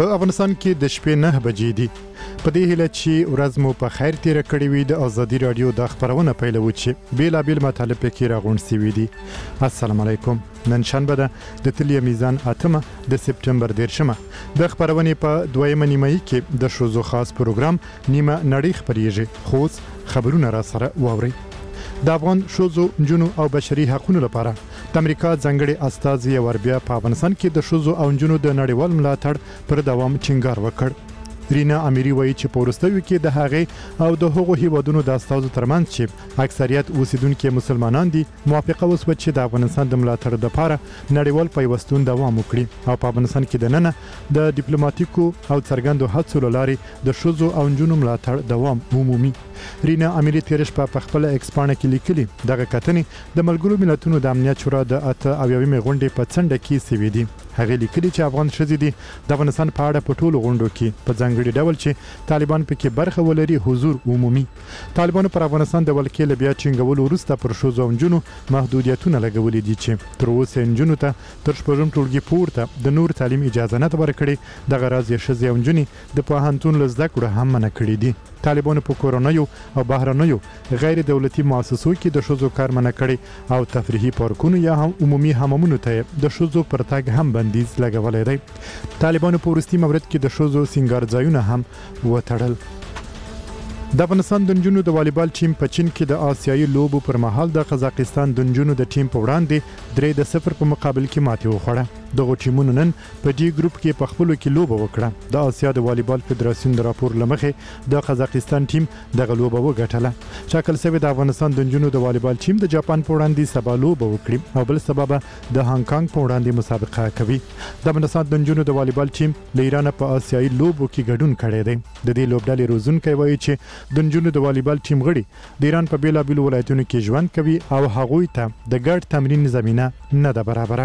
په افغانستان کې د شپې 9 بجې دي. په دې هیله چې ورځ مو په خیر تیر کړې وي د ازادي رادیو د خبرونه پیلوي چې بیلابیل مطالب کې راغونډ شوي دي. السلام علیکم. نن شنبه ده د تلیه میزان 8 د سپتمبر 10 د خبرونه په دویمه نیمه کې د شوزو خاص پروګرام نیمه نړۍ خبريږي. خو خبرونه را سره واوري. د افغان شوزو جنو او بشري حقوقو لپاره د امریکا ځنګړي استازي وربیا په افغانستان کې د شوزو او جنو د نړیوال ملاتړ پر دوام ټینګار وکړ. رینا امیری وایي چې په ورستوي کې د هغې او د هغو هیوادونو د استازو ترمنځ چې اکثریت اوسیدونکو مسلمانان دي موافقه وسوه چې د افغانستان د ملاتړ لپاره نړیوال پیوستون دوام وکړي او په افغانستان کې د نن د ډیپلوماټیکو او څرګندو هڅو لارې د شوزو او جنو ملاتړ دوام عمومي. رینا امیری تیرش په خپل ایکسپانه کې لیکلي دغه کتنې د ملګرو ملتونو د امنیت شورا د 8 غونډې په څنډه کې سوي دي. هغه لیکلي چې افغان شذې دي د افغانستان په اړه په ټولو غونډو کې په ځانګړي ډول چې طالبان پکې برخه ولري حضور عمومي. طالبانو پر افغانستان د ولکې لبیا چنګولو وروسته پر شوزو جنو محدودیتونه لګولې دي چې تر اوسه جنو ته تر شپږم ټولګي پورته د نور تعلیم اجازه نه ورکړي. د غراض شذې جنې د پوهنتون لزده کړه هم منع کړې دي. طالبانو په کورونایو او بهرنیو غیر دولتي مؤسسو کې د شوزو کار منع کړي او تفریحي پارکونو یا هم عمومي حمامونو ته د شوزو پر تګ هم بندیز لګولې دی. طالبانو په ورستي مورد کې د شوزو سنگار ځایونه هم وتړل. د افغانستان د نجونو د والیبال ټیم په چین کې د آسیایي لوبو پر مهال د قزاقستان د نجونو د ټیم په وړاندې 3-0 په مقابل کې ماتې وخوړه. دغه ټیمونو نن په دې ګروپ کې په خپلو کې لوبه وکړه. د آسیا د والیبال فدراسیون د راپور لمخې د قزاقستان ټیم دغه لوبه وګټله. شکل سوي د افغانستان د نجونو د والیبال ټیم د جاپان په وړاندې سبا لوبه وکړي او بل سبب د هانګ کانګ په وړاندې مسابقه کوي. د افغانستان د نجونو د والیبال ټیم له ایران په آسیایي لوبو کې ګډون کړی دی. د دې لوبډلې روزونکي وایي چې د نجونو د والیبال ټیم غړي د ایران په بیلابیلو ولایتونو کې ژوند کوي او هغوی ته د ګډ تمرین زمينه نه ده برابره.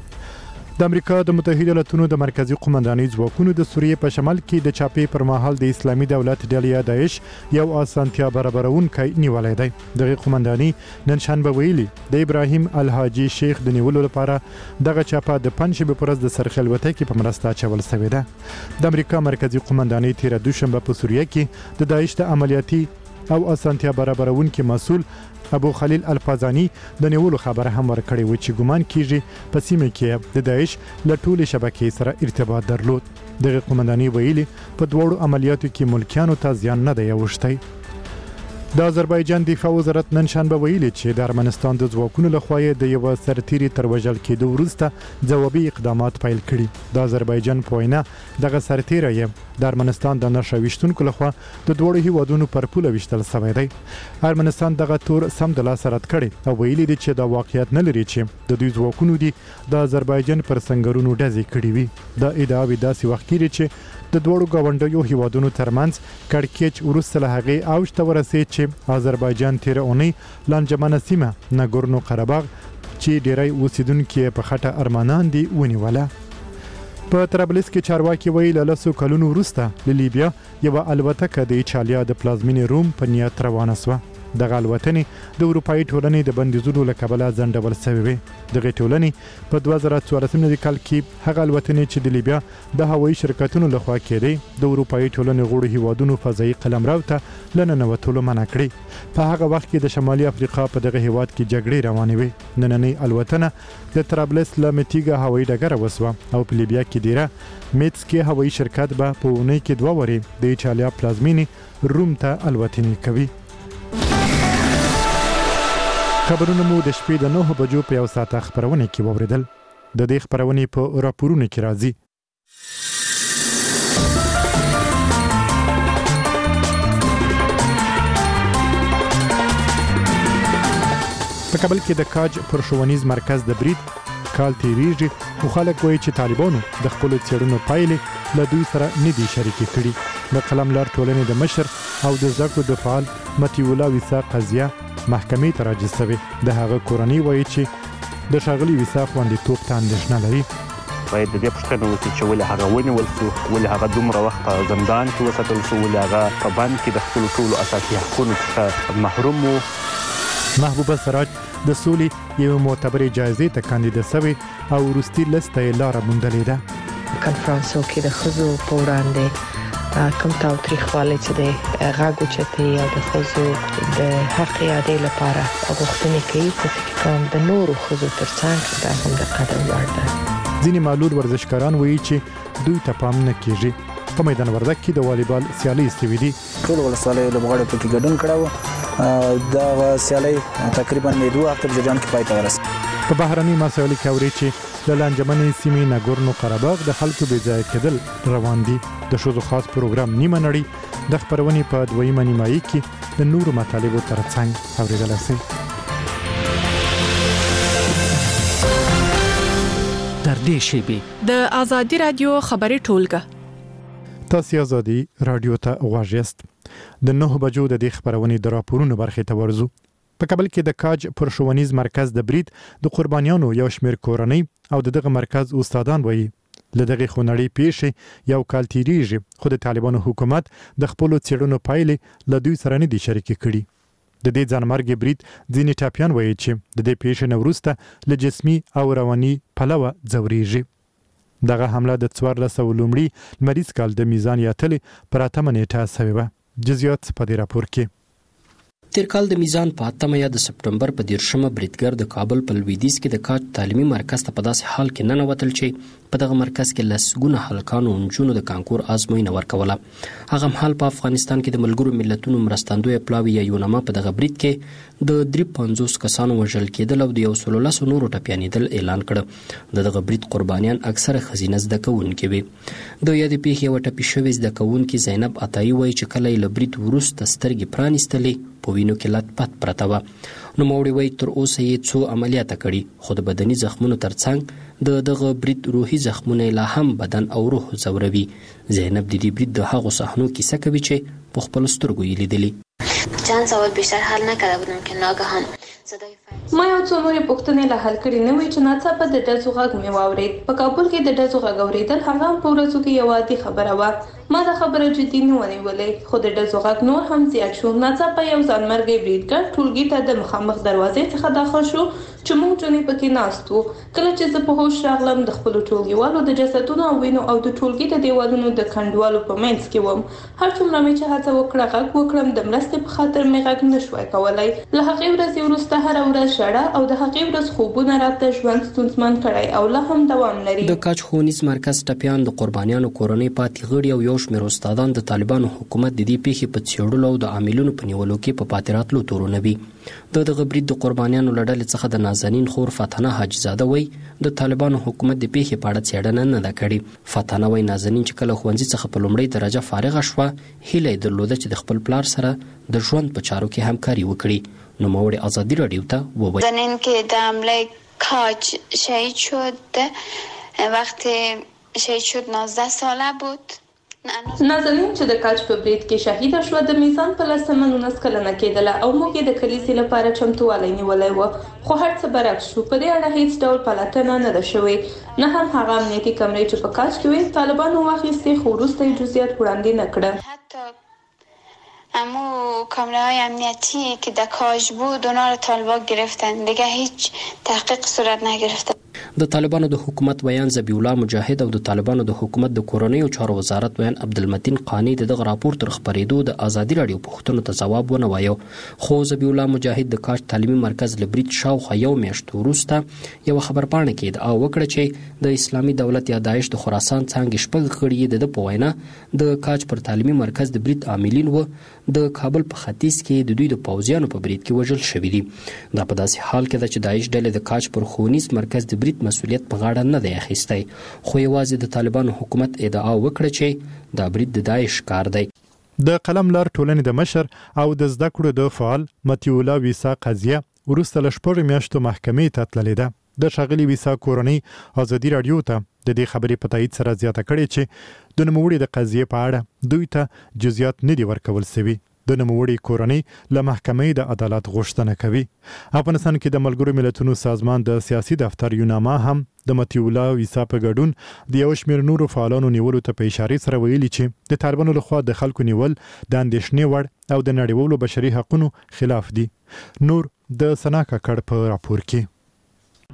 د امریکا د متحده ایالاتونو د مرکزی قومندانۍ ځواکونو د سوریې په شمال کې د چاپې پر مهال د اسلامي دولت ډلې داعش یو اسانتیا برابرونکي نیولې دی. دغه قومندانۍ نن شنبه ویلي د ابراهیم الحاجی شیخ د نیولو لپاره دغه چاپه د پنځشنبه پر ورځ د سرخلوته کې په مرسته چول شوې ده. د امریکا مرکزی قومندانۍ تیر دوشنبه په سوریه کې د داعش د عملیاتي او اسانتیا برابرونکي مسؤل ابو خلیل الفازانی د نیولو خبره هم ورکړې و چې ګومان کیږي په سیمه کې د داعش له ټولې شبکې سره ارتباط درلود. دغه قومندانۍ ویلي په دوړو عملیاتو کې ملکیانو ته زیان نه دی اوښتی. د آذربایجان دفاع وزارت نن شنبه ویلي چې د ارمنستان د ځواکونو لخوا د یو سرتیري تر وژل کېدو وروسته ځوابي اقدامات پیل کړي. د آذربایجان په وینا دغه سرتیری د ارمنستان د نشويشتونکو لخوا د دوړو هیوادونو پر پوله وشتل شوی دی. ارمنستان دغه تور سم د لاس رد کړي او ویلي دي چې دا واقعیت نه لري چې د دوی ځواکونو دي د آذربایجان پر سنگرونو ډزې کړي وي. د ادعا داسې وخت کې چې د دوړو گاونډیو هیوادونو ترمنځ کړکېچ ورسته له هغې اوج ته ورسېد چې آذربایجان تیر اونۍ لانجمنه سیمه ناګورنو قرهباغ چې ډیری اوسیدونکو په خټه ارمانان دي ونیوله. په طرابلس کې چارواکي ویل له 100 کلونو وروسته له لیبیا یو الوتکه د ایټالیا د پلازمینې روم په نیت روانه شوه. دغه الوتنې د اروپאי ټولنې د بندیزونو له کبله ځنډول شوې وې. دغه ټولنې په 2014 کال کې هغه الوتنې چې د لیبیا د هوایي شرکتونو لخوا کېدې د اروپאי ټولنې غړو هیوادونو فضایي قلمرو ته لننوتلو منع کړې. په هغه وخت کې د شمالي افریقا په دغه هیواد کې جګړې روانې وې. نننۍ الوتنه د طرابلس له میتیګا هوایي ډګر وسوه او په لیبیا کې دیره میتسکي هوایي شرکت به په اونۍ کې 2 وری د ایټالیا پلازمینې روم ته الوتنې کوي. خبرونه مو د شپې د 9 بجو په یو ساعت خبرونه کې ووریدل. د دې خبرونه په راپورونو کې راځي. په کابل کې د کاج پر ښوونیز مرکز د برید کال تیریږي خو خلک وایي چې طالبانو د خپل څېړنو پایلې له دوی سره نه دي شریکې کړي. د قلم لار ټولنې د مشر او د زده کړو د فعال مطیع الله ویسا قضیه محکمې ته راجع شوې. د هغه کورنۍ وایي چې د ښاغلي ویسا خوندیتوب ته اندېښنه لري. باید د دې پوښتنه وشي چې ولې هغه ونیول شو، ولې هغه دومره وخت په زندان کې وساتل شو، ولې هغه په بند کې د خپلو ټولو اساسي حقونو څخه محروم و. محبوبه سراج د سولې یو معتبرې جایزې ته کاندیده شوې او وروستي لسته یې لاره موندلې ده. کنفرانسو کې د ښځو په وړاندې کوم تاوتریخوالی چې د غږ اوچتۍ او د ښځو د حق اعادې لپاره غوښتنې کوي، په فکر کوم د نورو ښځو ترڅنګ دا هم د قدر وړ ده. ځینې معلول ورزشکاران وایي چې دوی ته پام نه کیږي. په میدان وردګ کې د والیبال سیالۍ استوي دي. ټول ولسوالۍ لوبغاړي پکې ګډون کړو. دا سیالۍ تقریبا 2 هفته په جام کې پای ته ورسېده. په بهرني مسایلو کې اوري چې د لانجمنې سیمې ناګورنو قرهباغ د خلکو بې ځای کېدل روان دي. د ښځو خاص پروګرام نیمه نړۍ د خبرونې په دویمه نیمایي کې د نورو مطالبو ترڅنګ اوریدلای شئ. در دې شیبې د آزادي رادیو خبري ټولګه. تاسو آزادي رادیو ته غواړئ. د 9 بجو د دې خبرونې د راپورونو برخې ته ورزو. په کابل کې د کاج پر ښوونیز مرکز د برید د قربانیانو یو شمېر کورنۍ او دغه مرکز استادان وایي له دغه خونړۍ پیښې یو کال تیریږي، خو د طالبانو حکومت د خپل څېړنو پایلې له دوی سره نه دي شریکې کړي. د دې ځانمرګ برید ځینې ټاپیان وایي چې د دې پیښې نه وروسته له جسمي او رواني پلوه ځورېږي. دغه حمله د 1400 لومړي لمریز کال د میزان یاتلې پر 8 نیټه شوې وه. جزئیات په دې راپور کې. تیر کال د میزان په 8 یا د سپټمبر په 13 بریدګر د کابل په لویدیځ کې د کاج تعلیمي مرکز ته په داسې حال کې ننوتل چې په دغه مرکز کې لسګونه هلکانو او نجونو د کانکور ازموینه ورکوله. هغه مهال په افغانستان کې د ملګرو ملتونو مرستندوی پلاوی یا یوناما په دغه برید کې د 53 کسانو وژل کېدل او د 113 نورو ټپیانېدل اعلان کړ. دغه برید قربانیان اکثره ښځینه زده کوونکې وي. د یادې پیښې یوه ټپي شوې زده کوونکې زینب عطایي وایي چې کله یې له برید وروسته سترګې پرانیستلې په وینو کې لت پت پرته وه. نوموړې وایي تر اوسه یې څو عملیاته کړي، خو د بدني زخمونو ترڅنګ دغه برید روحي زخمونه لا هم بدن او روح ځوروي. زینب د دې برید د هغو صحنو کیسه کوي چې په خپلو سترګو یې لیدلي. چند سوال بیشتر حل نکرده بودم که ناگهان صدای ما یو څو نورې پوښتنې لا حل کړې نه وې چې ناڅاپه د ډزو غږ مې واورېد. په کابل کې د ډزو غږ اورېدل هغه په ورځو کې یوه عادي خبره وه. ما دا خبره جدي نه ونیولې، خو د ډزو غږ نور هم زیات شو. ناڅاپه یو ځانمرګی بریدګر ټولګي ته د مخامخ دروازې څخه داخل شو چې موږ جونې پکې ناست وو. کله چې زه په هوش راغلم د خپلو ټولګیوالو د جسدونو او وینو او د ټولګي د دیوالونو د کنډوالو په منځ کې وم. هر څومره مې چې هڅه وکړه غږ وکړم، د مرستې په خاطر مې غږ نه شوای کولی. له هغې ورځې وروسته هره ورځ ژړا او د هغې ورځ خوبونه راته ژوند ستونزمن کړی او لا هم دوام لري. د کاج ښوونیز مرکز ټپیان د قربانیانو کورنۍ پاتې غړي او یو شمېر استادان د طالبانو حکومت د دې پیښې په څېړلو او د عاملینو په نیولو کې په پاتې راتلو تورونه وي. دغه برید د قربانیانو له ډلې څخه د نازنین خور فتحانه حاجي زاده وایي د طالبانو حکومت د پیښې په اړه څېړنه نه ده کړې. فتحانه وایي نازنین چې کله ښوونځي څخه په لومړۍ درجه فارغه شوه، هیله یې درلوده چې د خپل پلار سره د ژوند په چارو کې همکاري وکړي. نوموړې آزادي راډیو ته وویل زنین که در حمله کاج شهید شد، وقتی شهید شد 19 ساله بود. نازنین چې د کاج په برید کې شهیده شوه د میزان په 19 کلنه کېدله او موږ یې د کلیسې لپاره چمتووالی نیولی و، خو هر څه برعکس شو. په دې اړه هیڅ ډول پلټنه نه ده شوې، نه هم هغه امنیتي کمرې چې په کاج کې وې طالبانو واخیستې، خو وروسته یې جزئیات وړاندې نه کړه. حتی امو کامره های امنیتی که در کاج بود اونا رو طالبان گرفتن، دیگه هیچ تحقیق صورت نگرفته. د طالبانو د حکومت ویان ذبیح الله مجاهد او د طالبانو د حکومت د کورنیو چارو وزارت ویان عبدالمتین قانی دغه راپور تر خبرېدو د آزادي راډیو پوښتنو ته ځواب ونه وایو، خو ذبیح الله مجاهد د کاج تعلیمي مرکز له برید شاوخوا یو میاشت وروسته یوه خبرپاڼه کې ادعا وکړه چې د اسلامي دولت یا داعش د خراسان څانګې 6 غړي د په وینا د کاج پر تعلیمي مرکز د برید عاملین و د کابل په ختیځ کې د دوی د پوځیانو په برید کې وژل شوي دي. دا په داسې حال کې ده چې داعش ډلې د کاج پر ښوونیز مرکز د برید مسؤلیت په غاړه نه دی اخیستی، خو یوازې د طالبانو حکومت ادعا وکړه چې دا برید د داعش کار دی. د قلم لار ټولنې د مشر او د زده کړو د فعال متي الله ویسا قضیه وروسته له 6 میاشتو محکمې ته تللې ده. د ښاغلي ویسا کورنۍ آزادي راډیو ته د دې خبرې په تایید سره زیاته کړې چې د نوموړي د قضیې په اړه دوی ته جزئیات نه دي ورکول شوي. د نوموړي کورنۍ له محکمې د عدالت غوښتنه کوي. افغانستان کې د ملګرو ملتونو سازمان د سیاسي دفتر یوناما هم د متي الله ویسا په ګډون د یو شمېر نورو فعالانو نیولو ته په اشارې سره ویلي چې د طالبانو لخوا د خلکو نیول د اندېښنې وړ او د نړیوالو بشري حقوقو خلاف دي. نور د سنا ککړ په راپور کې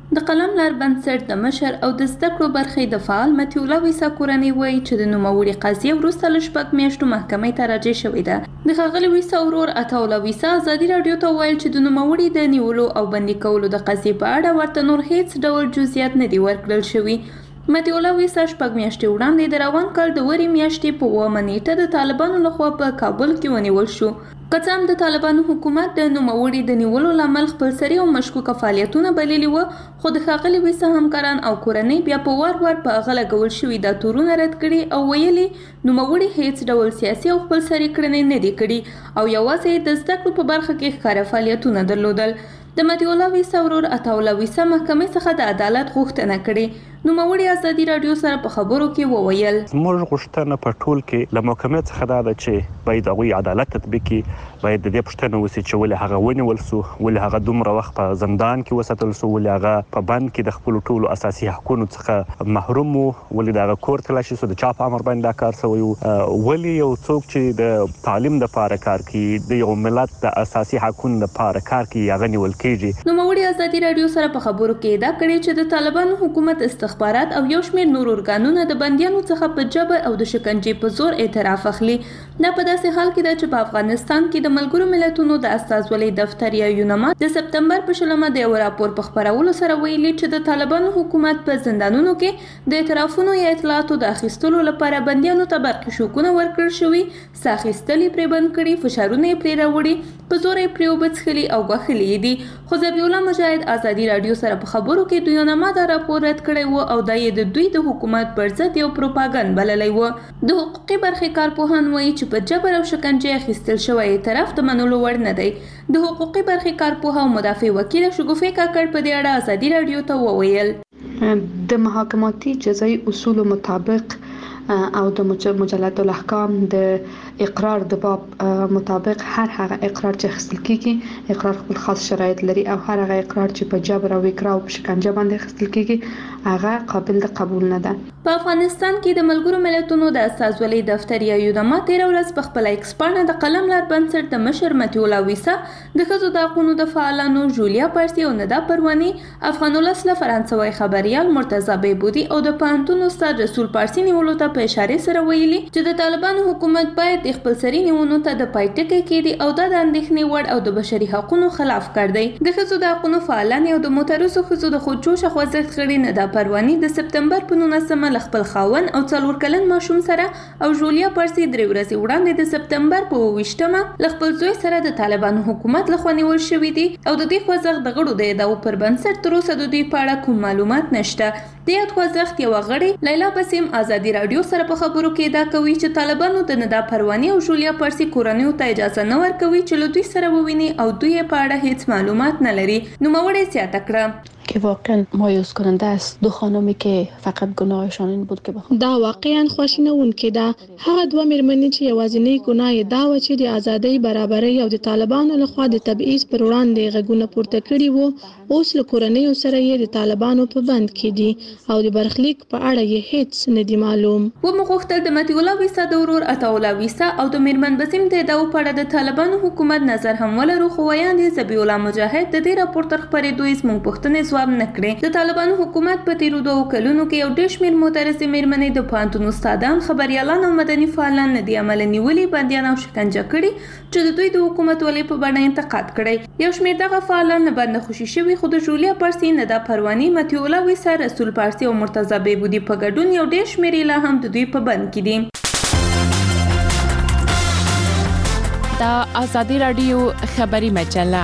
د قلم لار بنسټ د مشر او د زده کړو برخې د فعال متي الله ویسا کورنۍ وایي چې د نوموړي قضیه وروسته له 6 میاشتو محکمې ته راجع شوې ده. د ښاغلي ویسا ورور عطا الله ویسا ازادي راډیو ته وویل چې د نوموړي د نیولو او بندي کولو د قضیې په اړه ورته نور هیڅ ډول جزئیات نه دي ورکړل شوي. متي الله ویسا 6 میاشتې وړاندې د روان کال د وري میاشتې په 9 نیټه د طالبانو لخوا په کابل کې ونیول شو. که څه هم د طالبانو حکومت د نوموړي د نیولو لامل خپلسري او مشکوکه فعالیتونه بللي وو، خو د ښاغلي ویسا همکاران او کورنۍ بیا په وار وار په هغه لګول شوي دا تورونه رد کړي او ویلي نوموړي هیڅ ډول سیاسي او خپلسري کړنې نه دي کړي او یوازې د زده کړو په برخه کې ښکاره فعالیتونه درلودل. د متي الله ویسا ورور عطا الله ویسا محکمې څخه د عدالت غوښتنه کړې. نوموړي ازادي راډیو سره په خبرو کې وویل موږ غوښتنه په ټول کې له محکمې څخه دا ده چې باید هغوی عدالت تطبیق کړي، باید د دې پوښتنه وشي چې ولې هغه ونیول سو، ولې هغه دومره وخت په زندان کې وساتل سو، ولې هغه په بند کې د خپلو ټولو اساسي حقوقو څخه محروم وو، ولې د هغه کور تلاشي سو، د چا په امر باندې دا کار شوی وو، ولې یو څوک چې د تعلیم لپاره کار کوي، د یو ملت د اساسي حقوقو لپاره کار کوي، هغه نیول کېږي. نوموړي ازادي راډیو سره په خبرو کې دا کړی چې د طالبانو حکومت استخبارات او یو شمېر نور ارګانونه د بندیانو څخه په جبر او د شکنجې په زور اعتراف اخلي. دا په داسې حال کې ده چې په افغانستان کې د ملګرو ملتونو د استازولۍ دفتر یا یونما د سپتمبر په 20 د یو راپور په خپرولو سره ویلي چې د طالبانو حکومت په زندانونو کې د اعترافونو یا اطلاعاتو د اخیستلو لپاره بندیانو ته برقي شوکونه ورکړل شوي، ساخیستلې پرې بند کړي، فشارونه یې پرې راوړي، په زور یې پرې اوبه څښلي او غوښلي دي. خو ذبیح الله مجاهد ازادي راډیو سره په خبرو کې د یونما دا راپور رد کړی و او دا یې د دوی د حکومت پر ضد یو پروپاګند بللی و. د حقوقي برخې کارپوهان وایي چې په جبر او شکنجې اخیستل شوی اعتراف د منلو وړ نه دی. د حقوقي برخې کارپوه او مدافع وکیل شګوفې کاکړ په دې اړه ازادي راډیو ته وویل د محاکماتي جزایي اصولو مطابق او د مجلد الاحکام د اقرار د باب مطابق هر هغه اقرار چې اخیستل کیږي اقرار خپل خاص شرایط لري او هر هغه اقرار چې په جبر او اکراه او شکنجه باندې اخیستل کیږي هغه قابل د قبول نه ده. په افغانستان کې د ملګرو ملتونو د استازولۍ دفتر یا یونما 13 ورځ په خپل ایکس پاڼه د قلم لار بنسټ د مشر متي الله ویسا د ښځو د حقوقو د فعالانو جولیا پارسي او ندا پرواني، افغان ولس له فرانسوي خبريال مرتضی بیبودي او د پوهنتون استاد رسول پارسي نیولو ته په اشاره سره ویلي چې د طالبانو حکومت باید خپلسري نیونو ته د پایټکې کېدي او د اندېښنې وړ او د بشري حقوقو خلاف کار دی. د ښځو د حقوقو فعالان او د مترسو ښځو د خودجوشه خوځښت غړي ندا پرواني د سپتمبر په 19 ل خپل خاون او 4 کلن ماشوم سره او جولیا پارسي 3 ورځې وړاندې د سپتمبر په 28مه ل خپل زوی سره د طالبانو حکومت لخوا نیول شوی دی او د دې خوځښت د غړو د ادعاو پر بنسټ تر اوسه د دوی په اړه کوم معلومات نشته. د یاد خوځښت یو غړي لیلا بسیم ازادي راډیو سره په خبرو کې دا کوي چې طالبانو د ندا پرواني او جولیا پارسي کورنیو ته اجازه نه ورکوي چې له دوی سره وویني او دوی په اړه هیڅ معلومات نه لري. نوموړي زیاته کړه که واقعا مایوس کننده است دو خانمی که فقط گناهشان این بود که بخوام دا واقعا خوشینونکې ده. هغه دوه مېرمنې چې یوازینی ګناه یې دا و چې د ازادۍ، برابرۍ او د طالبانو لخوا د تبعیض پر وړاندې غږونه پورته کړي وو، اوس له کورنیو سره یې د طالبانو په بند کې دي او د برخلیک په اړه یې هیڅ نه دی معلوم. و مغوښتل د متي الله ویسا د ورور عطا الله ویسا او د میرمن بسیم د ادعاو په اړه د طالبانو حکومت نظر هم ولرو، خو ویاندې ذبیح الله مجاهد د دې راپور تر خپرېدو هیڅ موږ پوښتنې نه کړې. د طالبانو حکومت په تیرو 2 کلونو کې یو ډېر شمېر معترضې مېرمنې د پوهنتون استادان، خبریالان او مدني فعالان نه دي عمل نیولي، بندیان او شکنجه کړي چې د دوی د حکومت ولې په بڼه انتقاد کړی. یو شمېر دغه فعالان نه بند خوشي شوي، خو د جولیا پارسي، ندا پرواني، متي الله ویسا، رسول پارسي او مرتضی بیبودي په ګډون یو ډېر شمېر لا هم د دوی په بند کې دي. دا ازادي راډیو خبري مجله.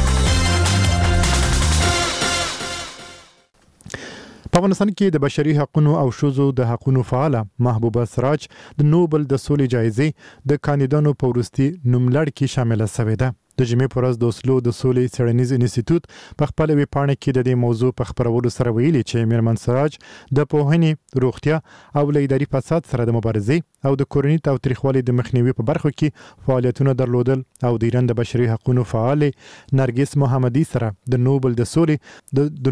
په افغانستان کې د بشري حقوقو او ښځو د حقوقو فعاله محبوبه سراج د نوبل د سولې جایزې د کاندیدانو په وروستي نوملړ کې شامله شوې ده. د جمعې په ورځ د اوسلو د سولې څېړنیز انسټیټیوټ په خپل ویبپاڼه کې د دې موضوع په خپرولو سره ویلي چې میرمن سراج د پوهنې، روغتیا او له اداري فساد سره د مبارزې او د کورني تاوتریخوالي د مخنیوي په برخو کې فعالیتونه درلودل او د ایران د بشري حقوقو فعال نرګس محمدي سره د نوبل د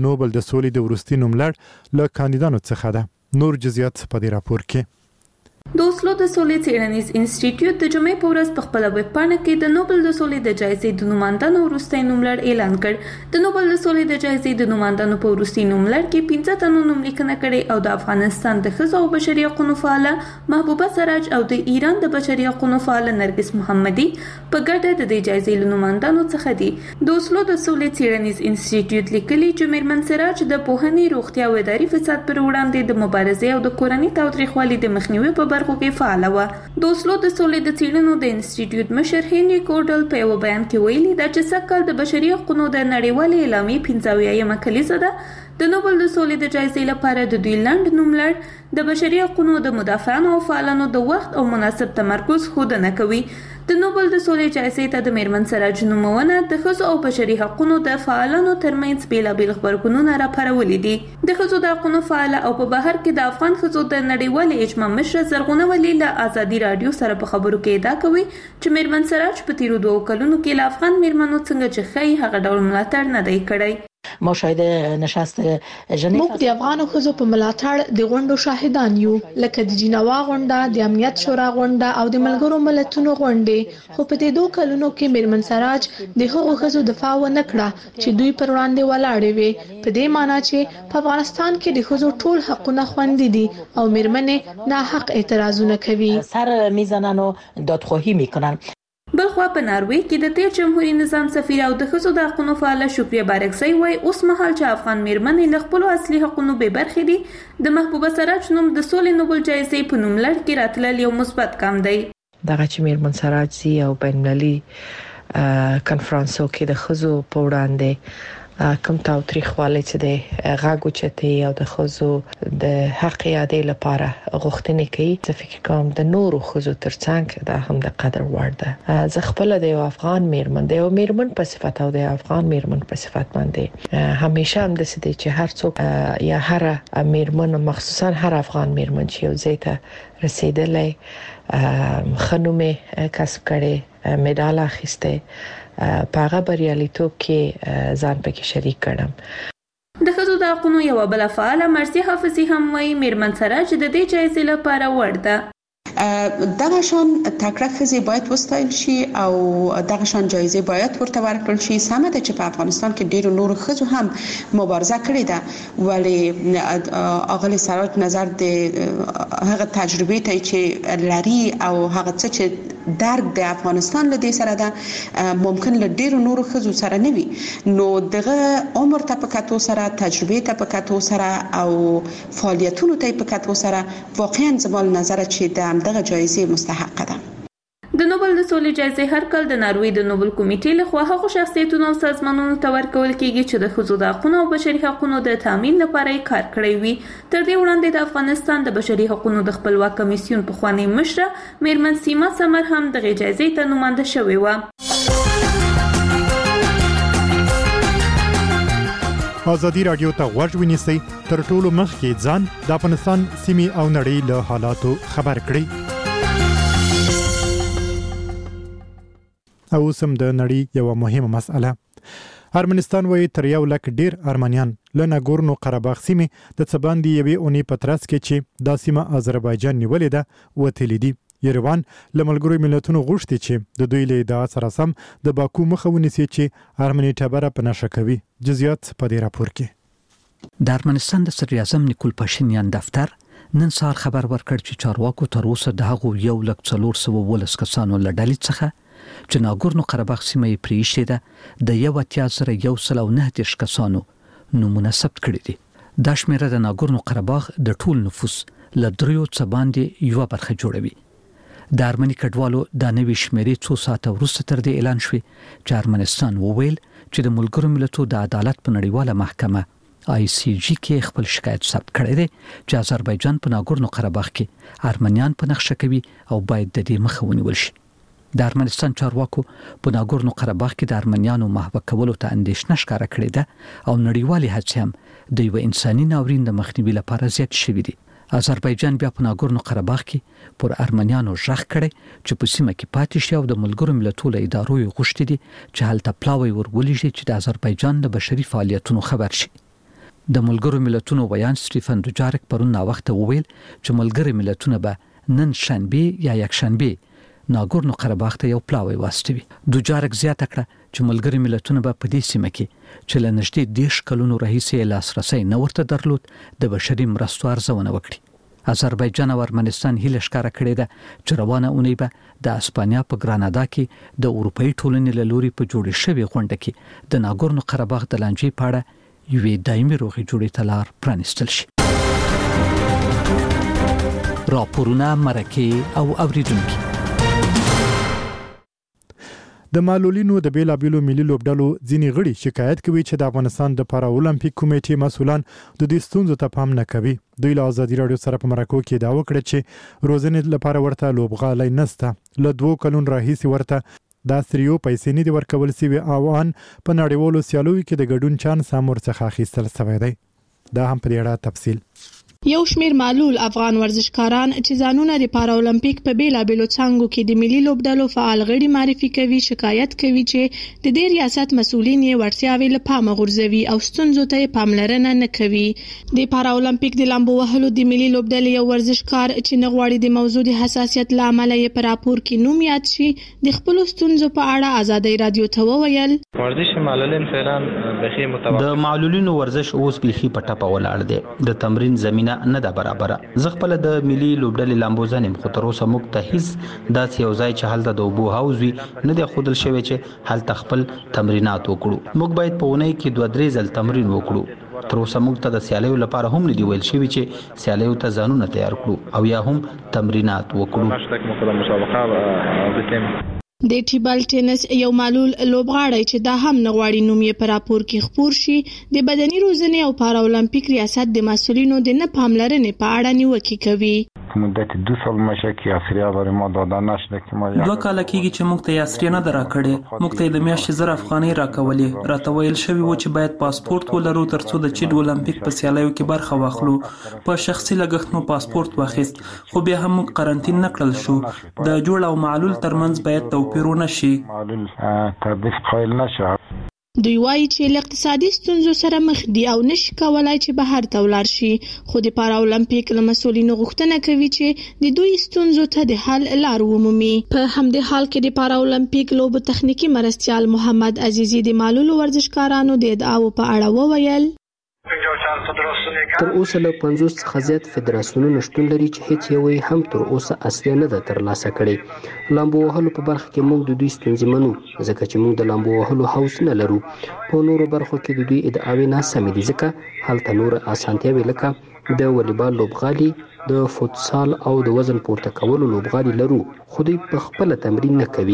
سولې د وروستي نوملړ له کاندیدانو څخه ده. نور جزئیات په دې راپور کې. د اوسلو د سولې څېړنیز انسټیټیوټ د جمعې په ورځ په خپله ویب پاڼه کې د نوبل د سولې د جایزې د نوماندانو وروستی نوملړ اعلان کړ. د نوبل د سولې د جایزې د نوماندانو په وروستي نوملړ کې 15 تنو نوملیکنه کړې او د افغانستان د ښځو او بشري حقوقو فعاله محبوبه سراج او د ایران د بشري حقوقو فعاله نرګس محمدي په ګډه د دې جایزې له نوماندانو څخه دي. د اوسلو د سولې څېړنیز انسټیټیوټ لیکلي چې میرمن سراج د پوهنې، روغتیا او اداري فساد پر وړاندې د مبارزې او د کورنۍ تاوتریخوالي د مخنیوي په برخو کې فعاله وه. د اوسلو د سولې د څېړنو د انسټیټیوټ مشر هنري کوډل په یو بیان کې ویلي دا چې سږکال د بشري حقوقو د نړیوالې اعلامیې 75مه کلیزه ده. د نوبل د سولې د جایزې لپاره د دوی لنډ نوملړ د بشري حقوقو د مدافعانو او فعالانو د وخت او مناسب تمرکز ښودنه کوي. د نوبل د سولې جایزې ته د میرمن سراج نومونه د ښځو او بشري حقوقو د فعالانو ترمنځ بیلابیل غبرګونونه راپارولي دي. د ښځو د حقوقو فعاله او په بهر کې د افغان ښځو د نړیوالې اجماع مشره زرغونه ولی له ازادي رادیو سره په خبرو کې ادعا کوي چې میرمن سراج په تیرو 2 کلونو کې له افغان میرمنو څنګه چې ښایي هغه ډول ملاتړ نه دی کړی. مشاهده نشست ژنیو موږ د افغانو ښځو په ملاتړ د غونډو شاهدان یو، لکه د جنیوا غونډه، د امنیت شورا غونډه او د ملګرو ملتونو غونډې. خو په دې 2 کلونو کې میرمن سراج د هغو ښځو دفاع ونه کړه چې دوی پر وړاندې ولاړې وي. په دې معنی چې په افغانستان کې د ښځو ټول حقونه خوندي دي او میرمنې ناحق اعتراضونه کوي، سر میزنن و دادخواهی میکنن. بلخوا په ناروې کې د تیر جمهوریت نظام سفیر او د ښځو د حقوقو فعاله شکریه بارکزی وایي اوس مهال چې افغان میرمنې له خپلو اصلي حقوقو بې برخې دي، د محبوبه سراج نوم د سولې نوبل جایزې په نوملړ کې راتلل یو مثبت ګام دی. دغه چې میرمن سراج زی او بینالمللي کنفرانسو کې د ښځو په وړاندې کوم تاوتریخوالی چې د غږ اوچتي او د ښځو د حق یادې لپاره غوښتنې کوي، زه فکر کوم د نورو ښځو ترڅنګ دا هم د قدر وړ ده. زه خپله د یو افغان میرمن د یو میرمن په صفت او د افغان میرمن په صفت باندې همیشه هم داسې دی چې هر څوک یا هر میرمن، مخصوصا هر افغان میرمن چې یو ځای ته رسیدلی، ښه نوم کسب کړی، مډال اخیستی، په هغه بریالیتوب کې ځان پکې شریک کړم. د ښځو د حقوقو یوه بله فعاله مرسي حافظي هم وایي میرمن سراج د دې جایزې لپاره وړ ده. دغه شان تکړه ښځې باید وستایل شي او دغه شان جایزې باید ورته ورکړل شي. سمه ده چې په افغانستان کې ډېرو نورو ښځو هم مبارزه کړې ده، ولې اغلې سراج نظر د هغه تجربې ته چې لري او هغه څه چې درک د افغانستان له دې سره ده ممکن له ډېرو نورو ښځو سره نه وي، نو دغه عمر ته په کتو سره، تجربې ته په کتو سره او فعالیتونو ته په کتو سره واقعا زما له نظره چې د دغه جایزې مستحق ده. د نوبل د سولې جایزې هر کال د ناروې د نوبل کمیټې لخوا هغو شخصیتونو او سازمانونو ته ورکول کیږي چې د ښځو د حقوقو او بشري حقوقو د تامین لپاره یې کار کړی وي. تر دې وړاندې د افغانستان د بشري حقوقو د خپلواک کمیسیون پخوانۍ مشره میرمن سیما سمر هم دغه جایزې ته نوماند شوې وه. ازادي رادیو ته غوږ ونیسئ، تر ټولو مخکې ځان د افغانستان سیمې او نړۍ له حالاتو خبر کړئ. او سم د نړۍ یو مهمه مسأله، ارمنستان وایي تر 1 لک ډیر ارمنیان له ناګورنو قرهباغ سیمې د څه باندې یوې اونۍ په ترڅ کې چې دا سیمه آذربایجان نیولې ده وتلي دي. یروان له ملګرو ملتونو غوښتي چې د دوی له ادعا سره سم د باکو مخه ونیسي چې ارمني ټبره په نشه کوي. جزئیات په دې راپور کې. د ارمنستان د صدر اعظم نیکول پاشینیان دفتر نن سهار خبر ورکړ چې چارواکو تر اوسه د هغو 1,412 کسانو له ډلې څخه چې ناګورنو قرهباغ سیمه یې پرېښې ده د 81,119 کسانو نومونه ثبت کړي دي. دا شمیره د ناګورنو قرهباغ د ټول نفوس له 3 څخه باندې یوه برخه جوړوي. د ارمني کډوالو د نوې شمیرې 2 ساعته وروسته تر دې اعلان شوی چې ارمنستان وویل چې د ملګرو ملتونو د عدالت په نړیواله محکمه ICJ کې خپل شکایت ثبت کړی دی چې آذربایجان په ناګورنو قرهباغ کې ارمنیان په نقشه کوي او باید د دې مخه ونیول شي. د ارمنستان چارواکو په ناګورنو قرهباغ کې د ارمنیانو محوه کولو ته اندېښنه ښکاره کړې ده او نړیوالې هڅې هم د یو انساني ناورین د مخنیوي لپاره زیات شوي دي. آذربایجان بیا په ناګورنو قرهباغ کې پر ارمنیانو ژغ کړی چې په سیمه کې پاتې شي او د ملګرو ملتونو ادارو یې غوښتي دي چې هلته پلاوی ورولېږي چې د آذربایجان د بشري فعالیتونو خبر شي. د ملګرو ملتونو ویان سټیفن دوجارک پرون ناوخته وویل چې ملګري ملتونه به نن شنبه یا یک شنبه ناګورنو قرهباغ ته یو پلاوی واستوي. دوجارک زیاته کړه چې ملګری ملتونه به په دې سیمه کې چې له نږدې 10 کلونو راهیسې لاسرسي نه ورته درلود د بشري مرستو ارزونه وکړي. آذربایجان او ارمنستان هیله ښکاره کړې ده چې روانه اونۍ به د اسپانیا په ګرانادا کې د اروپאי ټولنې له لوري په جوړې شوې غونډه کې د ناګورنو قرهباغ د لانجې په اړه یوې دایمي روغې جوړې ته لار پرانیستل شي. راپورونه مرکه او اوریدونکي د معلولینو د بیلابیلو ملي لوبډلو ځینې غړي شکایت کوي چې د افغانستان د پارا اولمپیک کمیټې مسؤلان د دې ستونزو ته پام نه کوي. دوی له ازادي راډیو سره په مرکو کې دا وکړه چې روزنې لپاره ورته لوبغالۍ نشته. له 2 کلونو راهیسې ورته د سریو پیسې نه دی ورکول سوي او ان په نړیوالو سیالیو کې د ګډون چانس هم ورڅخه اخیستل شوی دی. دا هم په دې اړه تفصیل. یو شمیر معلول افغان ورزشکاران چې ځانونه د پارا اولمپیک په بیلابیلو څانګو کې د ملي لوبډلو فعال غړي معرفي کوي شکایت کوي چې د دې ریاست مسؤلین یې ورتیاوي له پامه غورځوي او ستونزو ته پاملرنه نه کوي. د پارا اولمپیک د لامبو وهلو د ملي لوبډلې یو ورزشکار چې نغواړي د موضوع د حساسیت لامل یې پر راپور کې نوم یاد شي د خپل ستونزو په اړه آزادۍ رادیو ته وویل ورزش معلولین فعلا بخي متوقع د معلولینو ورزش اوس بخي پټه په ولاړ دی د تمرین زمينه نه ده برابر. زه خپل د ملي لوبډلې لامبوزانم خو تر اوسه موږ ته هیڅ داسې یو ځای چې هلته د اوبو هاوز وي نه دی خودل شوی چې هلته خپل تمرینات وکړو. موږ باید په اونۍ کې 2-3 ځل تمرین وکړو. تر اوسه موږ ته د سیالیو لپاره هم نه دی ویل شوی چې سیالیو ته ځانونه تیار کړو او یا هم تمرینات وکړو. د ټیبل ټینس یو معلول لوبغاړی چې دا هم نغواړي نوم یې پر راپور کې خپور شي د بدني روزنې او پارا اولمپیک ریاست د مسؤلینو د نه پاملرنې په اړه نیوکه کوي. مدت 2 سال میشه که یاسریه برای ما داده نشده که ما 2 کال کېږي چې موږ ته یاسریه نه دراکړې. موږ ته د میاشتې 1000 افغانۍ راکولې. راته ویل شوی و چې باید پاسپورت ولرو ترڅو د چېډ اولمپیک په سیالیو کې برخه واخلو. په شخصي لګښت مو پاسپورت واخیست خو بیا هم موږ قرنطین نه کړل شو. د جوړ او معلول ترمنځ باید توپیر ونه شي. معلول تضیف قائل نشه. دوی وایي چې له اقتصادي ستونزو سره مخ دي او نشي کولای چې بهر ته ولاړ شي. خو د پارا اولمپیک له مسؤلینو غوښتنه کوي چې د دوی ستونزو ته د حل لار ومومي. په همدې حال کې د پارا اولمپیک لوبو تخنیکی مرستیال محمد عزیزی د معلولو ورزشکارانو د ادعاو په اړه وویل تر اوسه له 50 څخه زیات فدراسیونونه شتون لري چې هیڅ یو هم تر اوسه اصلي نه ده ترلاسه کړي. لامبو وهلو په برخه کې موږ د دوی ستونزې منو ځکه چې موږ د لامبو وهلو هوس نه لرو. په نورو برخو کې د دوی ادعاوې ناسمې دي ځکه هلته نور اسانتیاوې لکه د والیبال لوبغالي د فوتسال او د وزن پورته کولو لوبغالي لرو خو دوی په خپل تمرین نه کوي.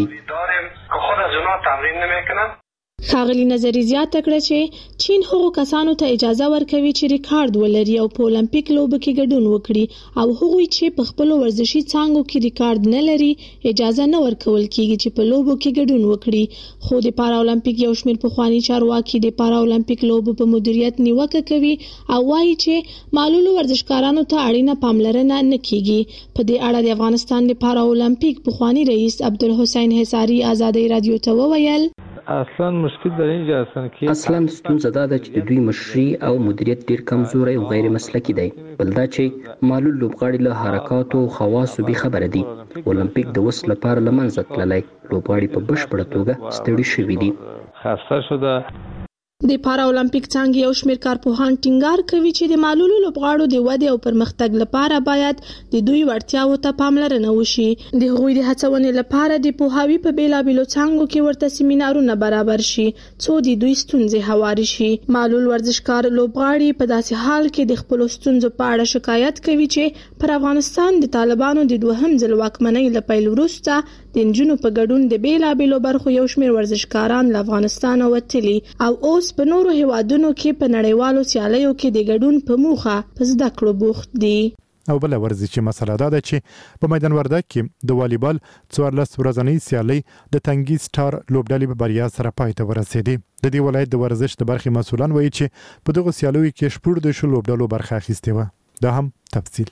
ښاغلي نظری زیاته کړه چې چین هغو کسانو ته اجازه ورکوي چې ریکارډ ولري او په اولمپیک لوبو کې ګډون وکړي او هغوی چې په خپل ورزشي څانګو کې ریکارډ نه لري اجازه نه ورکول کیږي چې په لوبو کې ګډون وکړي. خو د پارا اولمپیک یو شمېر پخواني چارواکي د پارا اولمپیک لوبو په مدیریت نیوکه کوي او وایي چې معلولو ورزشکارانو ته اړینه پاملرنه نه کیږي. په دې اړه د افغانستان د پارا اولمپیک پخواني رئیس عبدالحسین حصاری آزادۍ رادیو ته وویل اصلا ستونزه دا ده چې د دوی مشري او مدیریت ډیر کمزوري او غیر مسلکي دی. بل دا چې معلول لوبغاړي له حرکاتو او خواصو به خبره دي. اولمپیک د وس لپاره لمنځه تللی لوبغاړي په بشپړه توګه ستړي شوي دي. د پارا اولمپیک څنګه یو شمېر کارپوهان ټینګار کوي چې د معلولو لوبغاړو د ودې او پرمختګ لپاره باید د دوی وړتیاو ته پاملرنه وشي. د هغوی د هڅونې لپاره د پوهاوي په بیلابیلو څانګو کې ورته سیمینارونه برابر شي څو د دوی ستونزې هواري شي. معلول ورزشکار لوبغاړي په داسې حال کې د خپل ستونزو په اړه شکایت کوي چې پر افغانستان د طالبانو د دوهم ځل واکمنۍ له پیل وروسته د نجونو په ګډون د بیلابیلو برخو یو شمېر ورزشکاران له افغانستان وتلي او اوس په نورو هیوادونو کې په نړیوالو سیالیو کې د ګډون په موخه په زده کړو بوخت دي. او بل ورزشي مسله دا ده چې په میدان وردګ کې د والیبال 14 ورځنۍ سیالي د تنګي سټار لوبډلې په بریا سره پای ته ورسېدې. د دې ولایت د ورزش د برخې مسؤلان وایي چې په دغه سیالیو کې شپږ د لوبډلو برخه اخیستې و. دا هم تفصیل.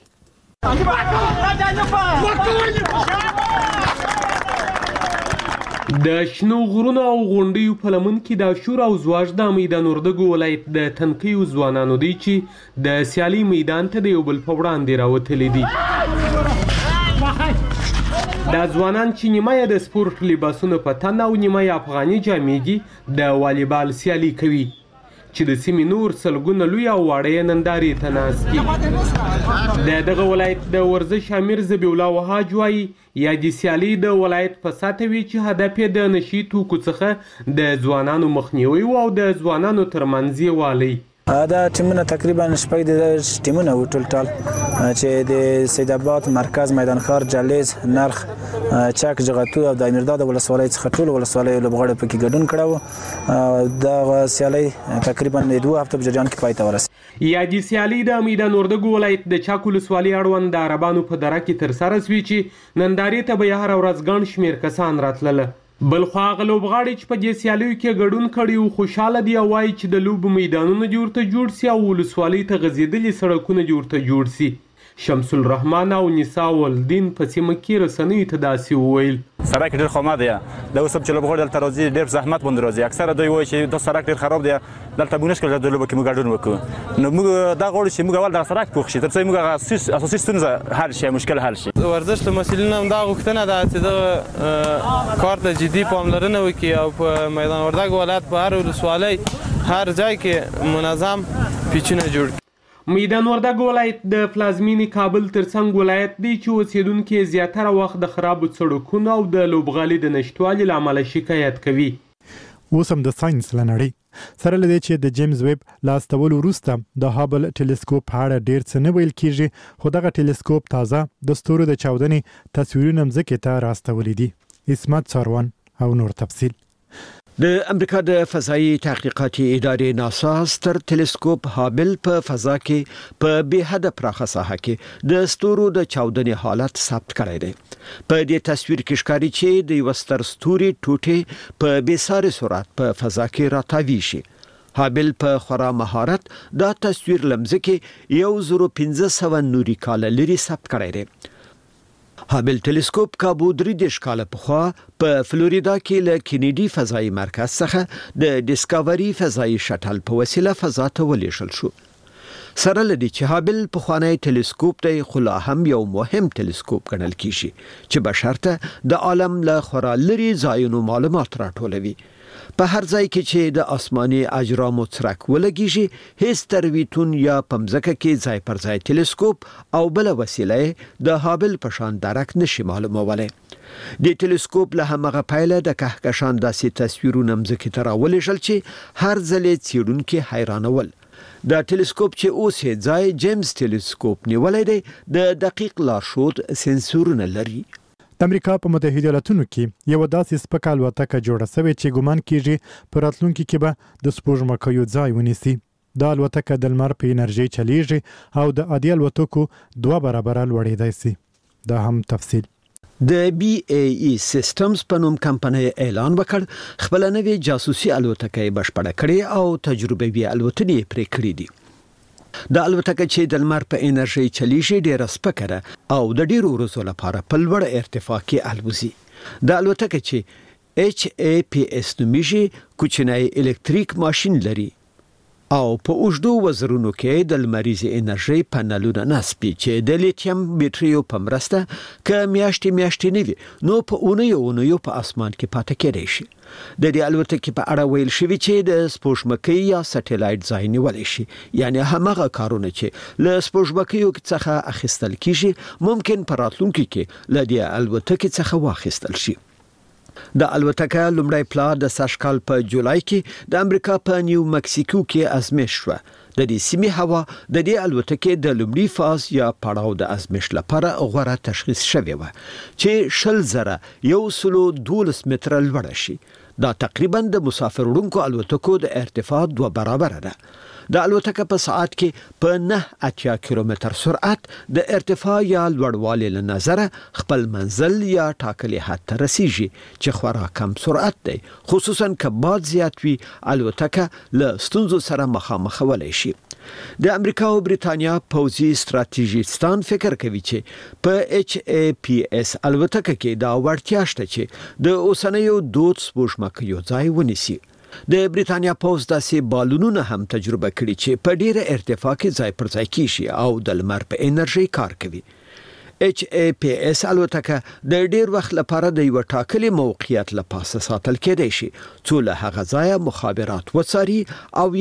د شنو غرونو او غونډیو په لمن کې د شور او زواج د میدان وردګو ولایت د تنقیو ځوانانو دی چې د سیالي میدان ته د یو بل په وړاندې راوتلي دي. دا ځوانان چې نیمه یې د سپورت لباسونو په تن او نیمه یې افغاني جامې دي د والیبال سیالي کوي چې د سیمې نور سلګونه لوی او واړه نندارې ته ناست دي. د دغه ولایت د ورزش امیر ذبیح الله وهاج وایي یادې سیالۍ د ولایت په سطحه وي چې هدف یې د نشي توکو څخه د ځوانانو مخنیوي او د ځوانانو ترمنځ یووالی. دا ټیمونه تقریبا شپږ ټیمونه و ټول چې د سید آباد مرکز میدان ښار جلیز نرخ چک جغتو او د امیرداد ولسوالۍ څخه ټول ولسوالۍ لوبغاړي پکې ګډون کړو. دا سیالۍ تقریبا 2 هفته په جریان کې پای ته ورسېده. یادې سیالۍ د میدان وردګو ولایت د چک ولسوالۍ اړوند د عربانو په دره کې ترسره شوې چې نندارې ته به هر ورځ ګڼ شمېر کسان راتلله. بلخو هغه لوبغاړي چې په دې سیالیو کې ګډون کړي او خوشحاله دي او وایي چې د لوبو میدانونه جوړ سي او ولسوالۍ ته غځېدلي سړکونه جوړ سي. شمس الرحمن او نساء الدین په سیمه کې رسنیو ته داسې وویل: سړک ډېر خامه دی. د اوس چې لوبغاړي دلته راځي ډېر زحمت باندې راځي. اکثره دوی وایي چې دا سړک ډېر خراب دی، دلته موږ نشو کولی د لوبو کې موږ ګډون وکړو. نو موږ دا غواړو چې موږ اول دغه سړک پوخ شي تر څو موږ هغه اساسي ستونزه حل شي، مشکل حل شي. ورزش له مسؤلینو هم دا غوښتنه ده چې دغه کار ته جدي پاملرنه وکړي او په میدان وردګ ولایت په هر ولسوالۍ هر ځای کې منظم پیچونه جوړ کړي. میدان وردګ ولایت د پلازمینې کابل ترڅنګ ولایت دی چې اوسیدونکي زیاتره وخت د خرابو سړکونو او د لوبغالي د نشتوالي له امله شکایت کوي. اوس هم د ساينس لنړۍ سره لدی چې د جیمز ویب لاستول وروسته د هابل ټیلیسکوپ په اړه ډیر څه نه ویل کیږي، خو دغه ټیلیسکوپ تازه د ستورو د چاودنې تصویرونه مځکې ته راستولي دي. اسمت ساروان او نور تفصیل. د امریکا د فضایي تحقیقاتي ادارې ناسا ستر ټیلیسکوپ هابل په فضا کې په بې حد پراخه ساحه کې د ستورو د چاودنې حالت ثبت کړی دی. په دې تصویر کې ښکاري چې د یو ستر ستوري ټوټې په بې ساري سرعت په فضا کې راتاوي شي. هابل په خورا مهارت دا تصویر لمځکه 1500 نوري کال لري ثبت کړی دی. هابل ټیلیسکوپ کابو 3 کال پخوا په فلوریدا کې له کینیډي فضایي مرکز څخه د ډیسکاوري فضایي شټل په وسیله فضا ته ولېږل شو. سره لدی چې هابل پخوانی ټیلیسکوپ دی، خو لا هم یو مهم ټیلیسکوپ ګڼل کیږي چې بشر ته د عالم له خورا لري ځایونو معلومات راټولوي. په هر ځای کې چې د آسماني اجرامو څرک ولګیږي، هیڅ ترویتون یا پمځکه کې ځای پر ځای ټیلیسکوپ او بل وسیله د هابل په شان درک نشي معلومولی. د ټیلیسکوپ له همغه پایله د کهکشان داسې تصویرونه مځکې ته راولېږل چې هر ځل یې څېړونکي حیرانول. دا ټیلیسکوپ چې اوس یې ځای جیمز ټیلیسکوپ نیولی دی، د دقیق لارښود سنسورونه لري. د امریکا په متحده ایالاتونو کې یو داسې سپکه الوتکه جوړه شوې چې ګومان کیږي په راتلونکي کې به د سپوږمکیو ځای ونیسي. دا الوتکه د لمر په انرژي چلیږي او د عادي الوتکو 2 برابر لوړېدای شي. دا هم تفصیل. د BAE سیستمز په نوم کمپنۍ اعلان وکړ خپل نوې جاسوسي الوتکه بشپړه کړې او تجربوي الوتنې پرې کړې دي. د الوتکه چې د لمر په انرژي چلیږي ډېره سپکه ده او د ډېرو ورځو لپاره په لوړ ارتفاع کې الوزي. د الوتکه چې HAPS نومیږي کوچنی الکتریک ماشين لري او په اوږدو وزرونو کې د لمریزې انرژي پنلونه نصبي چې د لیتیم بیټریو په مرسته که میاشتې نه وي نو په اونیو په اسمان کې پاتې کېدای شي. د دې الوتکې په اړه ویل شوی چې د سپوږمکۍ یا سټلایټ ځای نیولی شي، یعنی همغه کارونه چې له سپوږمکیو څخه اخیستل کیږي ممکن په راتلونکي کې له دې الوتکې څخه واخیستل شي. د الوتکه لومړی پلا د سږکال په جولای کې د امریکا په نیو مکسیکو کې ازمایښت شوه. د دې سیمې هوا د دې الوتکې د لومړي فاز یا پړاو د ازمایښت لپاره غوره تشخیص شوی و چې 112 متره لوړ شي. دا تقریبا د مسافر وړونکو الوتکو د ارتفاع 2 برابر ده. د الوتکه په ساعت کې په 9 کیلومتر سرعت د ارتفاع یا لوړوالي له نظره خپل منزل یا ټاکلي حد ته رسیږي چې خورا کم سرعت دی، خصوصا که باد زیات وي الوتکه له ستونزو سره مخامخ ولی شي. د امریکا او بریتانیا پوځي ستراتیژیستان فکر کوي چې په HAPS الوتکه کې دا وړتیا شته چې د اوسنیو دود سپوږمکیو ځای ونیسي. د بریتانیا پوځ داسې بالونونه هم تجربه کړي چې په ډیره ارتفاع کې ځای پر ځای کیږي او د لمر په انرژي کار کوي. HAPS الوتکه د ډیر وخت لپاره د یو ټاکلي موقعیت لپاره ساتل کېدای شي څو له هغه ځایه مخابرات وڅاري او